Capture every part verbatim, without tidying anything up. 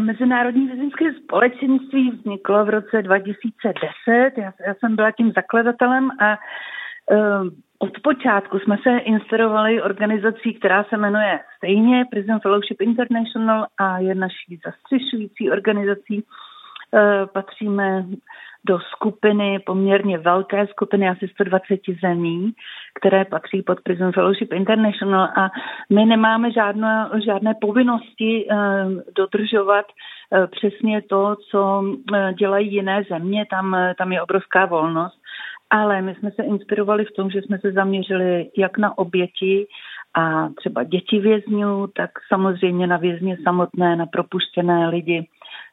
Mezinárodní vězeňské společenství vzniklo v roce dva tisíce deset. Já, já jsem byla tím zakladatelem a uh, od počátku jsme se inspirovali organizací, která se jmenuje stejně Prison Fellowship International a je naší zastřešující organizací. Uh, patříme do skupiny, poměrně velké skupiny, asi sto dvacet zemí, které patří pod Prison Fellowship International a my nemáme žádné, žádné povinnosti uh, dodržovat uh, přesně to, co uh, dělají jiné země, tam, uh, tam je obrovská volnost, ale my jsme se inspirovali v tom, že jsme se zaměřili jak na oběti a třeba děti vězňů, tak samozřejmě na vězně samotné, na propuštěné lidi.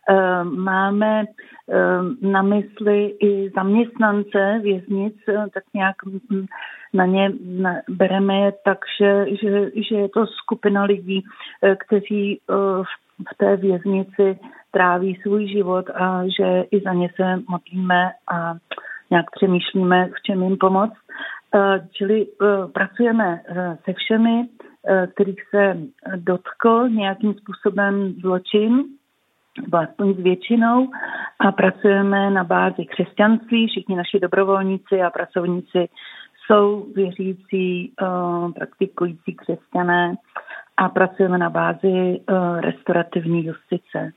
Máme na mysli i zaměstnance věznic, tak nějak na ně bereme je tak, že, že, že je to skupina lidí, kteří v té věznici tráví svůj život a že i za ně se modlíme a nějak přemýšlíme, v čem jim pomoct. Čili pracujeme se všemi, kterých se dotkl nějakým způsobem zločin, nebo aspoň s většinou, a pracujeme na bázi křesťanství. Všichni naši dobrovolníci a pracovníci jsou věřící, uh, praktikující křesťané a pracujeme na bázi uh, restaurativní justice.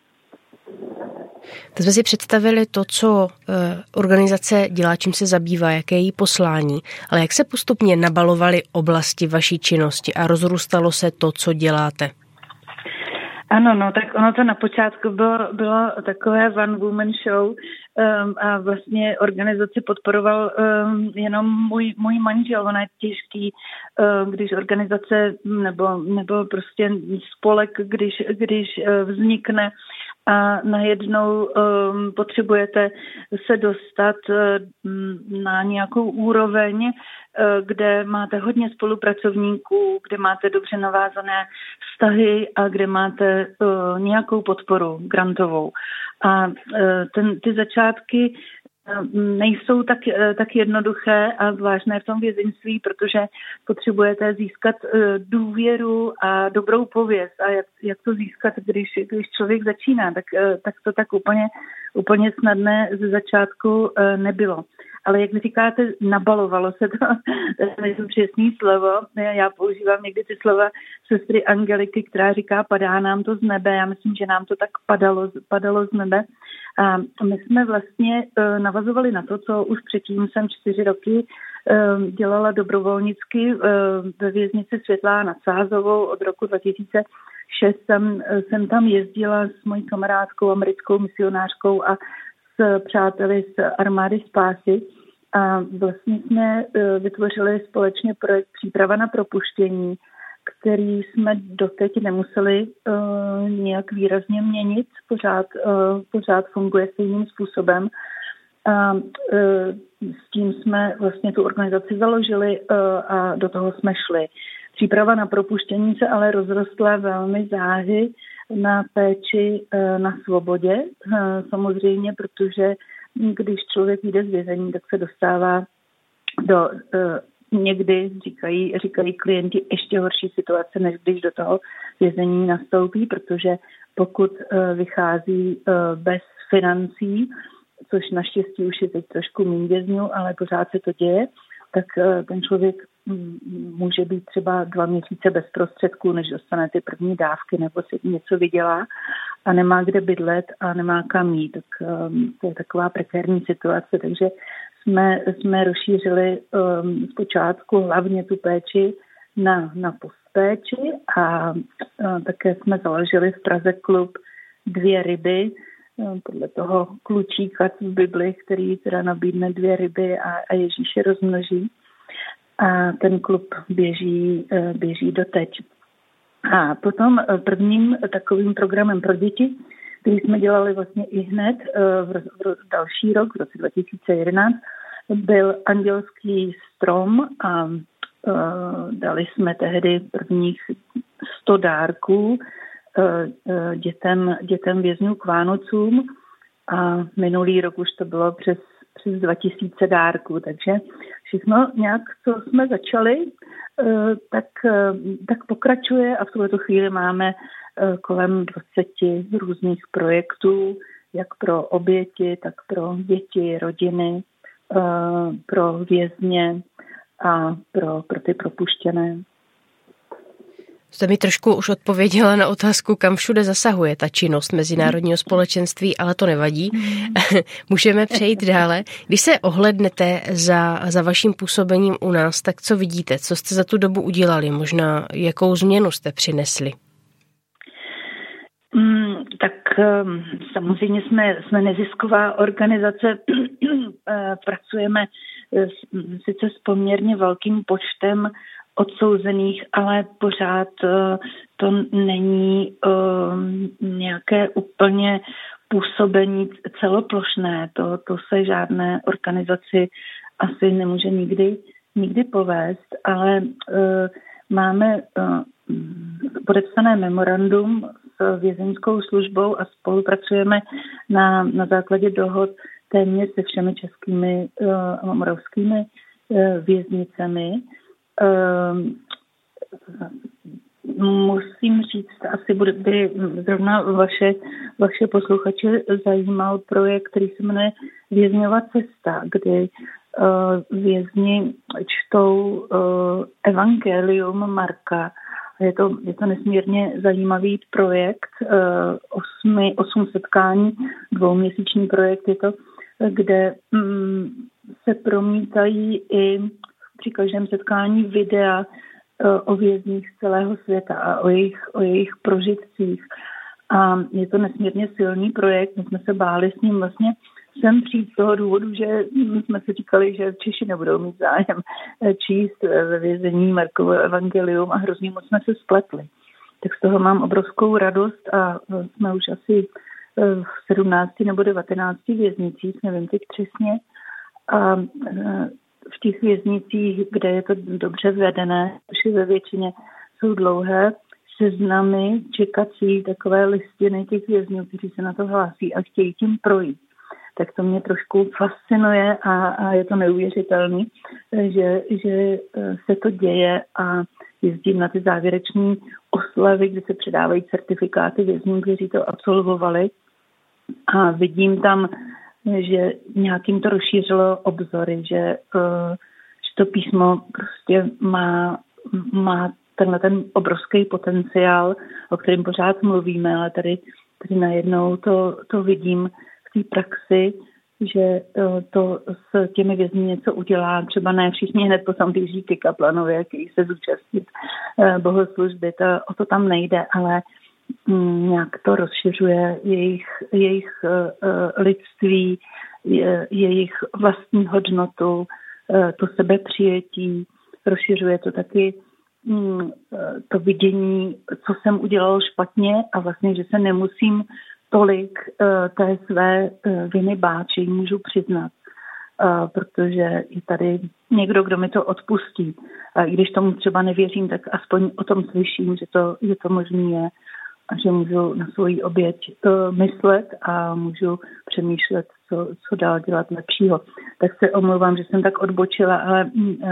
Tak jsme si představili to, co organizace dělá, čím se zabývá, jaké je její poslání, ale jak se postupně nabalovaly oblasti vaší činnosti a rozrůstalo se to, co děláte? Ano, no, tak ono to na počátku bylo, bylo takové one woman show um, a vlastně organizaci podporoval um, jenom můj, můj manžel. Ono je těžký, um, když organizace nebo, nebo prostě spolek, když, když uh, vznikne a najednou um, potřebujete se dostat um, na nějakou úroveň, uh, kde máte hodně spolupracovníků, kde máte dobře navázané vztahy a kde máte uh, nějakou podporu grantovou. A uh, ten, ty začátky nejsou tak, tak jednoduché a zvláštné v tom vězeňství, protože potřebujete získat důvěru a dobrou pověst. A jak, jak to získat, když, když člověk začíná, tak, tak to tak úplně, úplně snadné ze začátku nebylo. Ale jak vy říkáte, nabalovalo se to, to je přesný slovo. Já používám někdy ty slova sestry Angeliky, která říká, padá nám to z nebe. Já myslím, že nám to tak padalo, padalo z nebe. A my jsme vlastně navazovali na to, co už předtím jsem čtyři roky dělala dobrovolnicky ve věznici Světlá nad Sázovou. Od roku dva tisíce šest jsem, jsem tam jezdila s mojí kamarádkou, americkou misionářkou a s přáteli z armády spásy. A vlastně jsme vytvořili společně projekt Příprava na propuštění, který jsme doteď nemuseli uh, nějak výrazně měnit, pořád, uh, pořád funguje stejným způsobem. A uh, s tím jsme vlastně tu organizaci založili uh, a do toho jsme šli. Příprava na propuštění se ale rozrostla velmi záhy na péči uh, na svobodě, uh, samozřejmě, protože když člověk jde z vězení, tak se dostává do uh, někdy, říkají, říkají klienti, ještě horší situace, než když do toho vězení nastoupí, protože pokud uh, vychází uh, bez financí, což naštěstí už je teď trošku méně vězňů, ale pořád se to děje, tak uh, ten člověk m, může být třeba dva měsíce bez prostředků, než dostane ty první dávky nebo si něco vydělá a nemá kde bydlet a nemá kam jít. Tak um, to je taková prekérní situace, takže jsme, jsme rozšířili um, zpočátku hlavně tu péči na, na postpéči a uh, také jsme založili v Praze klub Dvě ryby, uh, podle toho klučíka v Bibli, který teda nabídne dvě ryby a, a Ježíše rozmnoží. A ten klub běží, uh, běží doteď. A potom uh, prvním takovým programem pro děti, který jsme dělali vlastně i hned uh, v, v další rok, v roce dva tisíce jedenáct, byl Andělský strom a uh, dali jsme tehdy prvních sto dárků uh, uh, dětem, dětem vězňů k Vánocům a minulý rok už to bylo přes, přes dva tisíce dárků, takže všechno nějak, co jsme začali, uh, tak, uh, tak pokračuje a v tuto chvíli máme kolem dvaceti různých projektů, jak pro oběti, tak pro děti, rodiny, pro vězně a pro, pro ty propuštěné. Jste mi trošku už odpověděla na otázku, kam všude zasahuje ta činnost mezinárodního společenství, ale to nevadí. Můžeme přejít dále. Když se ohlednete za, za vaším působením u nás, tak co vidíte? Co jste za tu dobu udělali? Možná jakou změnu jste přinesli? Mm, tak samozřejmě jsme, jsme nezisková organizace, pracujeme sice s poměrně velkým počtem odsouzených, ale pořád to není nějaké úplně působení celoplošné. To, to se žádné organizaci asi nemůže nikdy, nikdy povést, ale máme podepsané memorandum s vězeňskou službou a spolupracujeme na, na základě dohod téměř se všemi českými a moravskými věznicemi. Musím říct, asi bude by zrovna vaše, vaše posluchače zajímal projekt, který se jmenuje Vězňova cesta, kdy vězni čtou Evangelium Marka. Je to, je to nesmírně zajímavý projekt, osmi, osm setkání, dvouměsíční projekt je to, kde se promítají i při každém setkání videa o vězních z celého světa a o jejich, o jejich prožitcích. A je to nesmírně silný projekt. My jsme se báli s ním vlastně sem přijít z toho důvodu, že jsme si říkali, že Češi nebudou mít zájem číst ve vězení Markovo evangelium a hrozně moc jsme se spletli. Tak z toho mám obrovskou radost a jsme už asi v sedmnácti nebo devatenácti věznicích, nevím teď přesně. A v těch věznicích, kde je to dobře vedené, což ve většině jsou dlouhé seznamy čekací, takové listiny těch vězňů, kteří se na to hlásí a chtějí tím projít. Tak to mě trošku fascinuje a, a je to neuvěřitelné, že, že se to děje a jezdím na ty závěreční oslavy, kde se předávají certifikáty vězňům, kteří to absolvovali a vidím tam, že nějakým to rozšířilo obzory, že, že to písmo prostě má, má tenhle ten obrovský potenciál, o kterém pořád mluvíme, ale tady, tady najednou to, to vidím v té praxi, že to s těmi vězni něco udělá. Třeba ne všichni hned po samý říky kaplanovi, který se zúčastnit bohoslužby, to, o to tam nejde, ale nějak to rozšiřuje jejich, jejich lidství, jejich vlastní hodnotu, to sebepřijetí, rozšiřuje to taky to vidění, co jsem udělal špatně a vlastně, že se nemusím tolik té své viny bát, že ji můžu přiznat, protože je tady někdo, kdo mi to odpustí. A i když tomu třeba nevěřím, tak aspoň o tom slyším, že to, že to možný je a že můžu na svoji oběť myslet a můžu přemýšlet, co, co dál dělat lepšího. Tak se omlouvám, že jsem tak odbočila, ale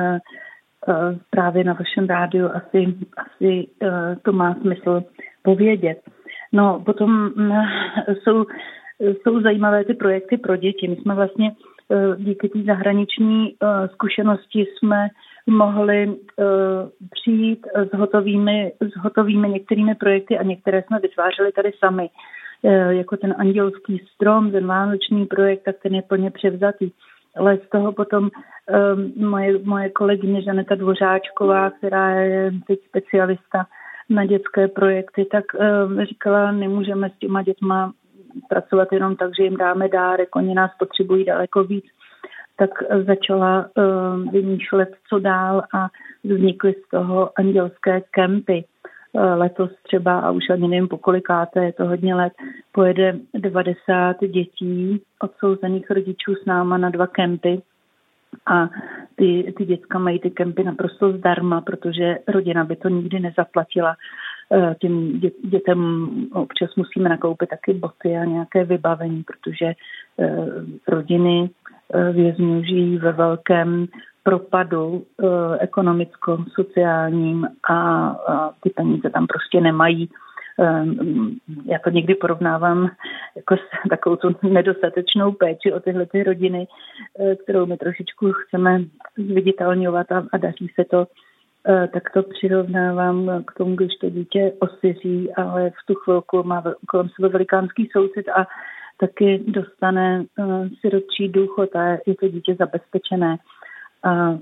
právě na vašem rádiu asi, asi to má smysl povědět. No, potom jsou, jsou zajímavé ty projekty pro děti. My jsme vlastně díky té zahraniční zkušenosti jsme mohli přijít s hotovými, s hotovými některými projekty a některé jsme vytvářeli tady sami. Jako ten Andělský strom, ten vánoční projekt, tak ten je plně převzatý. Ale z toho potom um, moje, moje kolegyně Žaneta Dvořáčková, která je teď specialista na dětské projekty, tak um, říkala, nemůžeme s těma dětma pracovat jenom tak, že jim dáme dárek, oni nás potřebují daleko víc. Tak začala um, vymýšlet, co dál a vznikly z toho andělské kempy. Letos třeba, a už ani nevím po kolikáté, je to hodně let, pojede devadesát dětí odsouzených rodičů s náma na dva kempy a ty, ty děcka mají ty kempy naprosto zdarma, protože rodina by to nikdy nezaplatila. Těm dě, dětem občas musíme nakoupit taky boty a nějaké vybavení, protože rodiny vězňů žijí ve velkém propadu eh, ekonomicko-sociálním a, a ty peníze tam prostě nemají Já to někdy porovnávám jako s takovou tu nedostatečnou péči o tyhle ty rodiny, kterou my trošičku chceme zviditelňovat a, a daří se to. Tak to přirovnávám k tomu, když to dítě osiří, ale v tu chvilku má kolem sebe velikánský soucit a taky dostane sirotčí důchod a je to dítě zabezpečené. A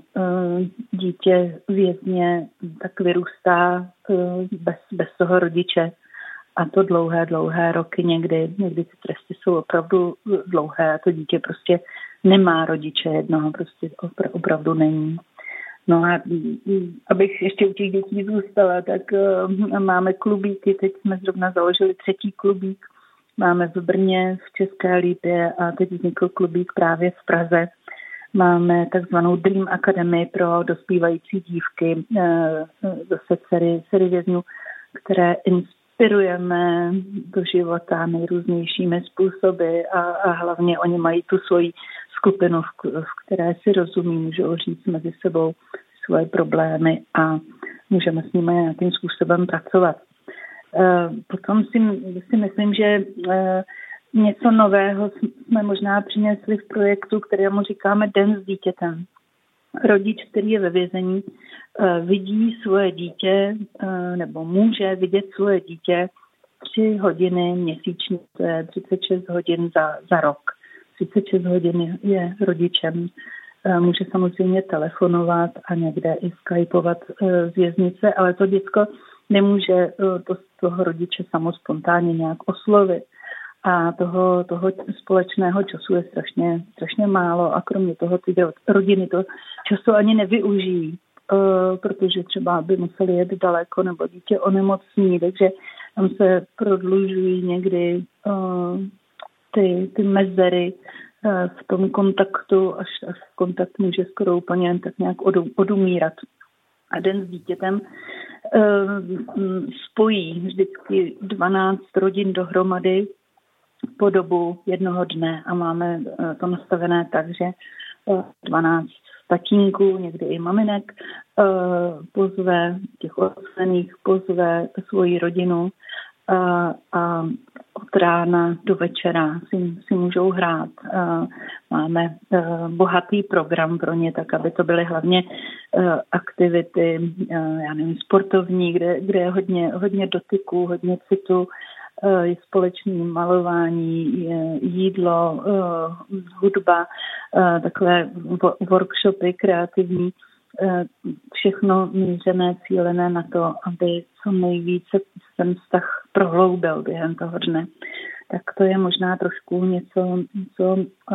dítě vězně tak vyrůstá bez, bez toho rodiče. A to dlouhé, dlouhé roky někdy. Někdy ty tresty jsou opravdu dlouhé a to dítě prostě nemá rodiče jednoho, prostě opravdu není. No a abych ještě u těch dětí zůstala, tak uh, máme klubíky, teď jsme zrovna založili třetí klubík, máme v Brně, v České Lípě a teď vznikl klubík právě v Praze. Máme takzvanou Dream Academy pro dospívající dívky, uh, zase dcery, dcery vězňů, které inspirujeme do života nejrůznějšími způsoby a, a hlavně oni mají tu svoji skupinu, v, v které si rozumí, můžou říct mezi sebou svoje problémy a můžeme s nimi nějakým způsobem pracovat. Potom si, si myslím, že něco nového jsme možná přinesli v projektu, kterému říkáme Den s dítětem. Rodič, který je ve vězení, vidí svoje dítě nebo může vidět svoje dítě tři hodiny měsíčně, to je třicet šest hodin za, za rok. třicet šest hodin je rodičem. Může samozřejmě telefonovat a někde i skypovat z věznice, ale to děcko nemůže to, toho rodiče samo spontánně nějak oslovit. A toho, toho společného času je strašně, strašně málo a kromě toho ty rodiny to často ani nevyužijí, protože třeba by museli jet daleko nebo dítě onemocní, takže tam se prodlužují někdy ty, ty mezery v tom kontaktu, až, až kontakt může skoro úplně tak nějak odumírat. A Den s dítětem spojí vždycky dvanáct rodin dohromady po dobu jednoho dne a máme to nastavené tak, že dvanáct tatínků, někdy i maminek, pozve těch osvojených, pozve svoji rodinu a, a od rána do večera si, si můžou hrát. Máme bohatý program pro ně, tak aby to byly hlavně aktivity, já nevím, sportovní, kde, kde je hodně, hodně dotyků, hodně citu, je společné malování, jídlo, hudba, takové workshopy kreativní, všechno mířené, cílené na to, aby co nejvíce ten vztah prohloubil během toho dne. Tak to je možná trošku něco, něco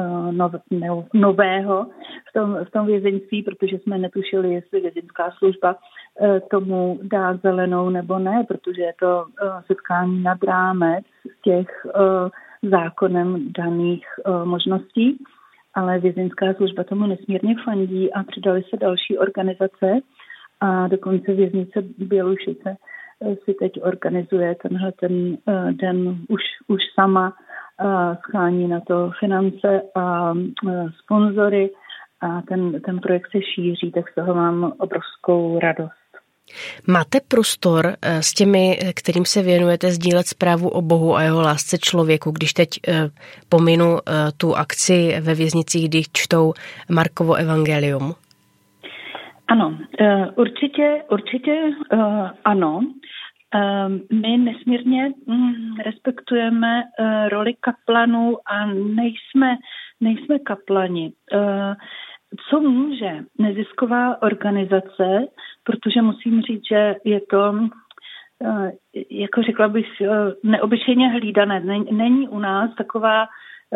nového v tom, v tom vězeňství, protože jsme netušili, jestli vězeňská služba tomu dá zelenou nebo ne, protože je to setkání nad rámec těch zákonem daných možností, ale vězeňská služba tomu nesmírně fandí a přidali se další organizace a dokonce věznice Bělušice si teď organizuje tenhle ten den už, už sama, schání na to finance a sponzory a ten, ten projekt se šíří, tak z toho mám obrovskou radost. Máte prostor s těmi, kterým se věnujete, sdílet zprávu o Bohu a jeho lásce člověku, když teď pominu tu akci ve věznicích, kdy čtou Markovo evangelium? Ano, určitě, určitě ano. My nesmírně respektujeme roli kaplanů a nejsme, nejsme kaplani. Co může nezisková organizace, protože musím říct, že je to, jako řekla bych, neobyčejně hlídané. Není u nás taková,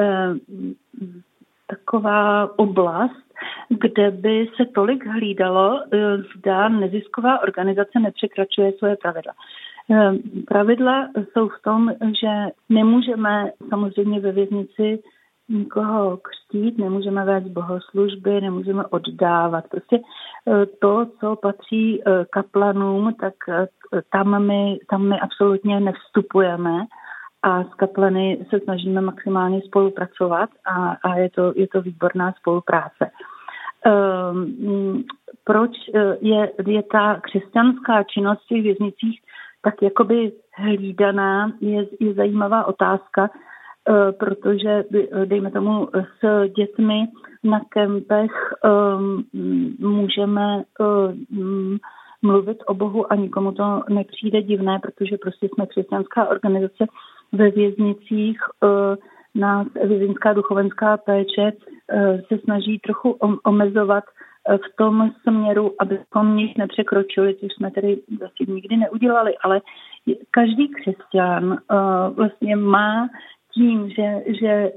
taková oblast, kde by se tolik hlídalo, zda nezisková organizace nepřekračuje svoje pravidla. Pravidla jsou v tom, že nemůžeme samozřejmě ve věznici nikoho křtít, nemůžeme vést bohoslužby, nemůžeme oddávat. Prostě to, co patří kaplanům, tak tam my, tam my absolutně nevstupujeme a s kaplany se snažíme maximálně spolupracovat a, a je to, je to výborná spolupráce. Um, proč je, je ta křesťanská činnost v těch věznicích tak jakoby hlídaná, je, je zajímavá otázka, protože dejme tomu s dětmi na kempech můžeme mluvit o Bohu a nikomu to nepřijde divné, protože prostě jsme křesťanská organizace. Ve věznicích nás vězeňská duchovenská péče se snaží trochu omezovat v tom směru, abychom nic nepřekročili, což jsme tedy vlastně nikdy neudělali, ale každý křesťan vlastně má tím, že, že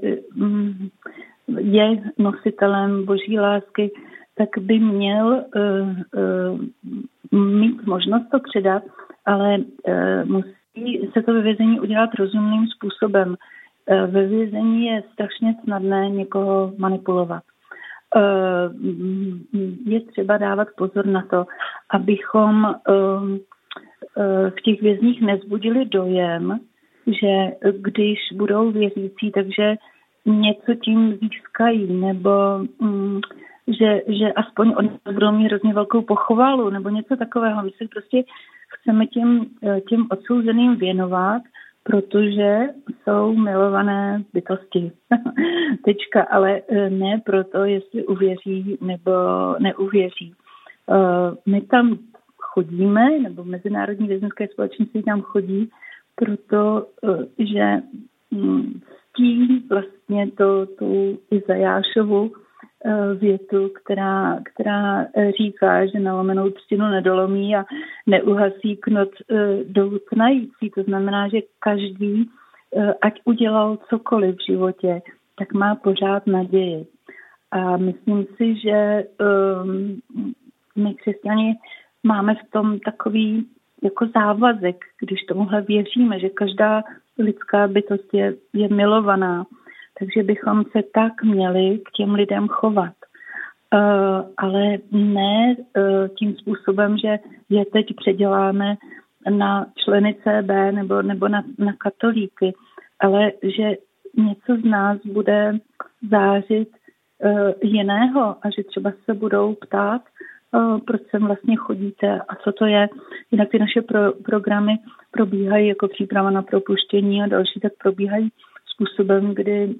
je nositelem boží lásky, tak by měl uh, uh, mít možnost to předat, ale uh, musí se to ve vězení udělat rozumným způsobem. Uh, ve vězení je strašně snadné někoho manipulovat. Uh, je třeba dávat pozor na to, abychom uh, uh, v těch vězních nezbudili dojem, že když budou věřící, takže něco tím získají, nebo um, že, že aspoň oni budou mít hrozně velkou pochvalu, nebo něco takového. My se prostě chceme těm, těm odsouzeným věnovat, protože jsou milované bytosti. Tečka, ale ne proto, jestli uvěří nebo neuvěří. My tam chodíme, nebo Mezinárodní vězeňské společenství tam chodí, protože ctí vlastně to, tu Izajášovu větu, která, která říká, že nalomenou třtinu nedolomí a neuhasí knot doutnající. To znamená, že každý, ať udělal cokoliv v životě, tak má pořád naději. A myslím si, že um, my křesťani máme v tom takový jako závazek, když tomuhle věříme, že každá lidská bytost je, je milovaná, takže bychom se tak měli k těm lidem chovat. Uh, ale ne uh, tím způsobem, že je teď předěláme na členy C B nebo, nebo na, na katolíky, ale že něco z nás bude zářit uh, jiného a že třeba se budou ptát, uh, proč sem vlastně chodíte a co to je. Jinak ty naše pro, programy probíhají jako příprava na propuštění a další, tak probíhají způsobem, kdy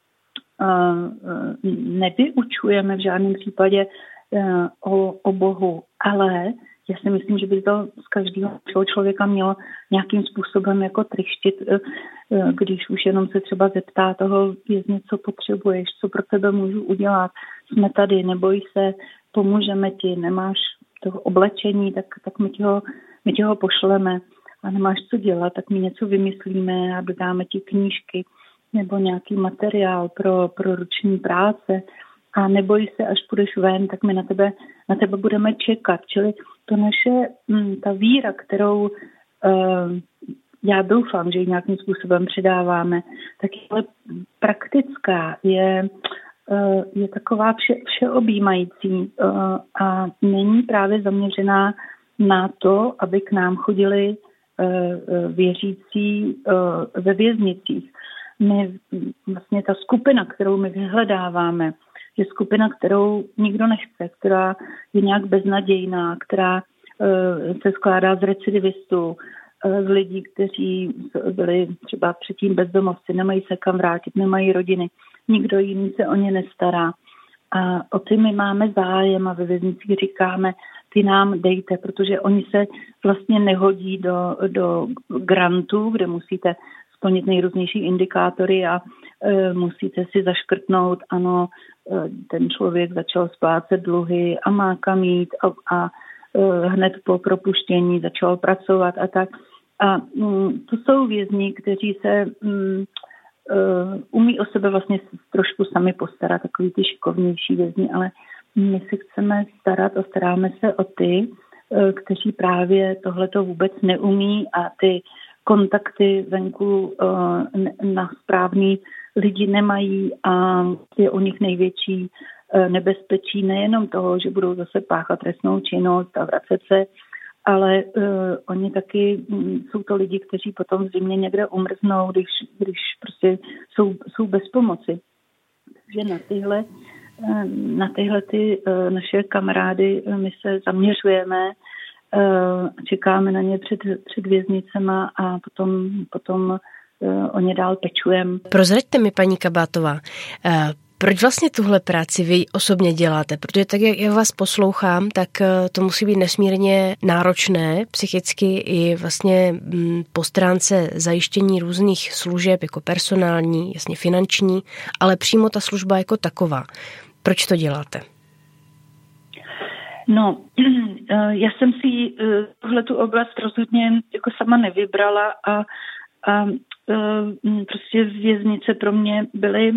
nevyučujeme v žádném případě o, o Bohu, ale já si myslím, že by to z každého člověka mělo nějakým způsobem jako trištit, když už jenom se třeba zeptá toho vězně, co potřebuješ, co pro tebe můžu udělat, jsme tady, neboj se, pomůžeme ti, nemáš toho oblečení, tak, tak my, ti ho, my ti ho pošleme a nemáš co dělat, tak my něco vymyslíme a dodáme ti knížky nebo nějaký materiál pro, pro ruční práce a neboj se, až půjdeš ven, tak my na tebe, na tebe budeme čekat. Čili to naše, ta víra, kterou uh, já doufám, že ji nějakým způsobem předáváme, tak je ale praktická, je, uh, je taková vše, všeobjímající uh, a není právě zaměřená na to, aby k nám chodili uh, věřící uh, ve věznicích. My, vlastně ta skupina, kterou my vyhledáváme, je skupina, kterou nikdo nechce, která je nějak beznadějná, která uh, se skládá z recidivistů, uh, z lidí, kteří byli třeba předtím bezdomovci, nemají se kam vrátit, nemají rodiny, nikdo jiný se o ně nestará. A o ty my máme zájem a ve věznicích říkáme, ty nám dejte, protože oni se vlastně nehodí do, do grantů, kde musíte splnit nejrůznější indikátory a e, musíte si zaškrtnout, ano, e, ten člověk začal splácet dluhy a má kam jít a, a e, hned po propuštění začal pracovat a tak. A mm, to jsou vězni, kteří se mm, e, umí o sebe vlastně trošku sami postarat, takový ty šikovnější vězni, ale my se chceme starat a staráme se o ty, e, kteří právě tohleto vůbec neumí a ty kontakty venku na správný lidi nemají a je u nich největší nebezpečí nejenom toho, že budou zase páchat trestnou činnost a vracet se, ale uh, oni taky um, jsou to lidi, kteří potom v zimě někde umrznou, když, když prostě jsou, jsou bez pomoci. Takže na tyhle, na tyhle ty uh, naše kamarády uh, my se zaměřujeme čekáme na ně před, před věznicema a potom, potom o ně dál pečujeme. Prozraďte mi, paní Kabátová, proč vlastně tuhle práci vy osobně děláte? Protože tak, jak vás poslouchám, tak to musí být nesmírně náročné psychicky i vlastně po stránce zajištění různých služeb jako personální, jasně finanční, ale přímo ta služba jako taková. Proč to děláte? No, já jsem si tuhletu oblast rozhodně jako sama nevybrala a, a prostě věznice pro mě byly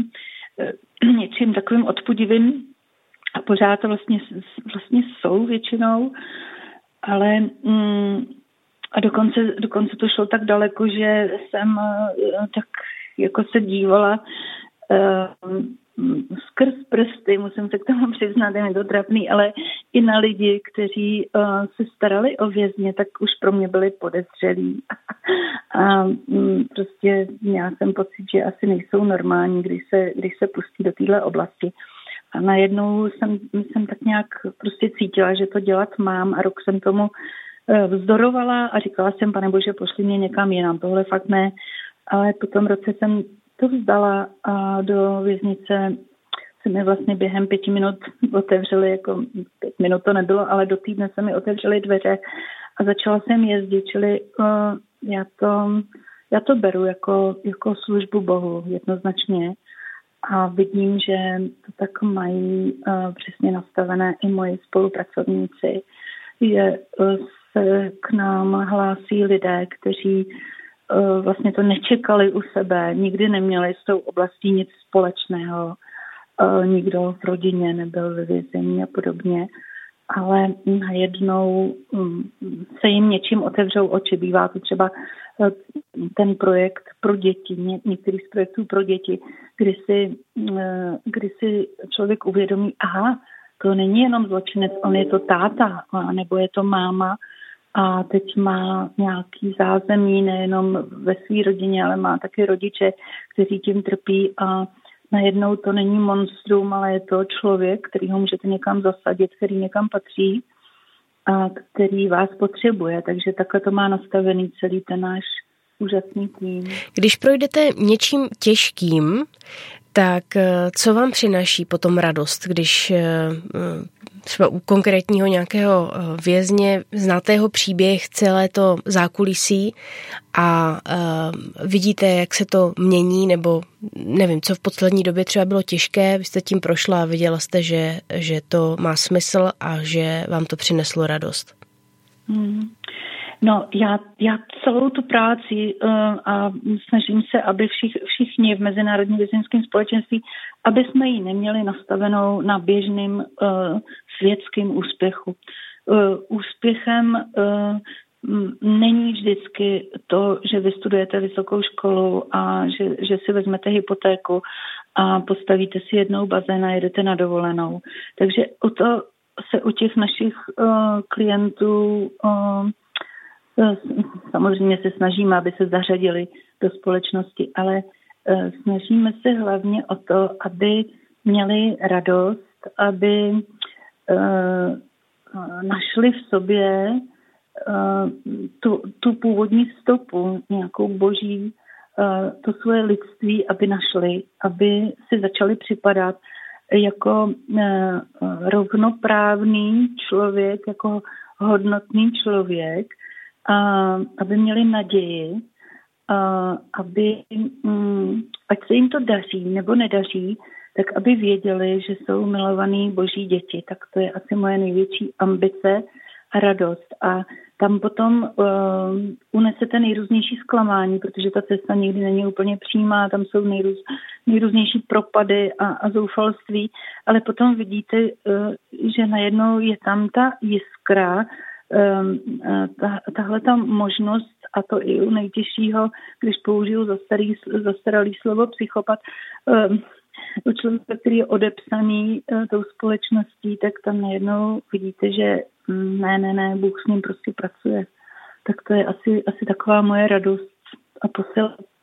něčím takovým odpudivým a pořád to vlastně, vlastně jsou většinou, ale mm, a dokonce, dokonce to šlo tak daleko, že jsem tak jako se dívala uh, skrz prsty, musím se k tomu přiznat, je mi to trapný, ale i na lidi, kteří uh, se starali o vězně, tak už pro mě byli podezřelí. A um, prostě měla jsem pocit, že asi nejsou normální, když se, když se pustí do téhle oblasti. A najednou jsem, jsem tak nějak prostě cítila, že to dělat mám a rok jsem tomu uh, vzdorovala a říkala jsem, pane bože, pošli mě někam jinam, tohle fakt ne. Ale po tom roce jsem to vzdala a do věznice se mi vlastně během pěti minut otevřely, jako pět minut to nebylo, ale do týdne se mi otevřely dveře a začala jsem jezdit, čili uh, já, to, já to beru jako, jako službu Bohu jednoznačně a vidím, že to tak mají uh, přesně nastavené i moji spolupracovníci, že uh, se k nám hlásí lidé, kteří vlastně to nečekali u sebe, nikdy neměli s tou oblastí nic společného, nikdo v rodině nebyl ve vězení a podobně, ale najednou se jim něčím otevřou oči. Bývá to třeba ten projekt pro děti, některý z projektů pro děti, kdy si, kdy si člověk uvědomí, aha, to není jenom zločinec, on je to táta, nebo je to máma, a teď má nějaký zázemí nejenom ve své rodině, ale má taky rodiče, kteří tím trpí a najednou to není monstrum, ale je to člověk, který ho můžete někam zasadit, který někam patří a který vás potřebuje. Takže takhle to má nastavený celý ten náš úžasný tým. Když projdete něčím těžkým, tak co vám přináší potom radost, když třeba u konkrétního nějakého vězně znáte jeho příběh, celé to zákulisí a uh, vidíte, jak se to mění, nebo nevím, co v poslední době třeba bylo těžké, vy jste tím prošla a viděla jste, že, že to má smysl a že vám to přineslo radost. Hmm. No, já, já celou tu práci uh, a snažím se, aby všich, všichni v Mezinárodním vězeňském společenství, aby jsme ji neměli nastavenou na běžným uh, světským úspěchu. Uh, úspěchem uh, není vždycky to, že vystudujete vysokou školu a že, že si vezmete hypotéku a postavíte si jednou bazén a jedete na dovolenou. Takže o to se u těch našich uh, klientů uh, samozřejmě se snažíme, aby se zařadili do společnosti, ale uh, snažíme se hlavně o to, aby měli radost, aby uh, našli v sobě uh, tu, tu původní stopu, nějakou boží, uh, to svoje lidství, aby našli, aby si začali připadat jako uh, rovnoprávný člověk, jako hodnotný člověk, a aby měli naději, a aby, um, ať se jim to daří nebo nedaří, tak aby věděli, že jsou milovaný boží děti. Tak to je asi moje největší ambice a radost. A tam potom uh, unesete nejrůznější zklamání, protože ta cesta nikdy není úplně přímá, tam jsou nejrůz, nejrůznější propady a, a zoufalství, ale potom vidíte, uh, že najednou je tam ta jiskra, Ta, tahle ta možnost, a to i u nejtěžšího, když použiju zastarý, zastaralý slovo psychopat, um, u člověka, který je odepsaný uh, tou společností, tak tam najednou vidíte, že um, ne, ne, ne, Bůh s ním prostě pracuje. Tak to je asi, asi taková moje radost a posila.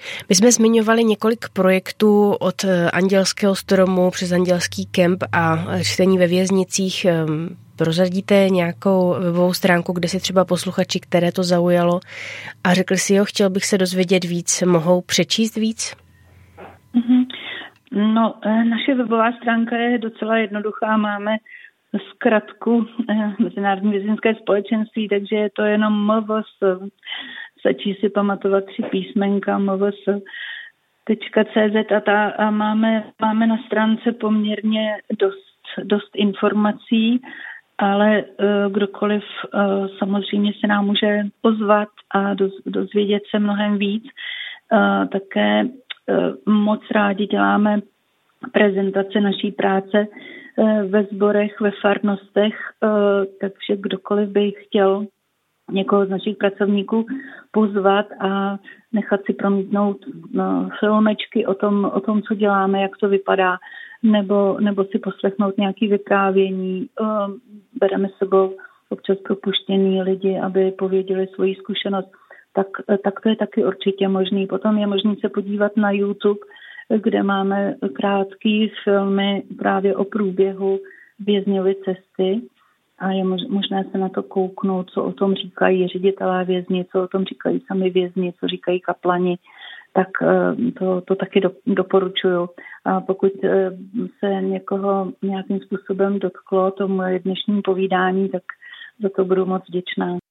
My jsme zmiňovali několik projektů od Andělského stromu přes Andělský kemp a čtení ve věznicích. Prozradíte nějakou webovou stránku, kde si třeba posluchači, které to zaujalo a řekli si, jo, chtěl bych se dozvědět víc, mohou přečíst víc? Mm-hmm. No, naše webová stránka je docela jednoduchá. Máme zkratku Mezinárodní vězeňské společenství, takže je to jenom M V S. Stačí si pamatovat tři písmenka M V S tečka cé zet a, ta, a máme, máme na stránce poměrně dost, dost informací, ale uh, kdokoliv uh, samozřejmě se nám může ozvat a doz, dozvědět se mnohem víc. Uh, také uh, moc rádi děláme prezentace naší práce uh, ve sborech, ve farnostech, uh, takže kdokoliv by chtěl někoho z našich pracovníků pozvat a nechat si promítnout no, filmečky o tom, o tom, co děláme, jak to vypadá, nebo, nebo si poslechnout nějaké vyprávění. Bereme s sebou občas propuštěný lidi, aby pověděli svoji zkušenost. Tak, tak to je taky určitě možný. Potom je možný se podívat na YouTube, kde máme krátké filmy právě o průběhu vězňovy cesty. A je možné se na to kouknout, co o tom říkají ředitelé vězni, co o tom říkají sami vězni, co říkají kaplani, tak to, to taky do, doporučuju. A pokud se někoho nějakým způsobem dotklo to moje dnešní povídání, tak za to budu moc vděčná.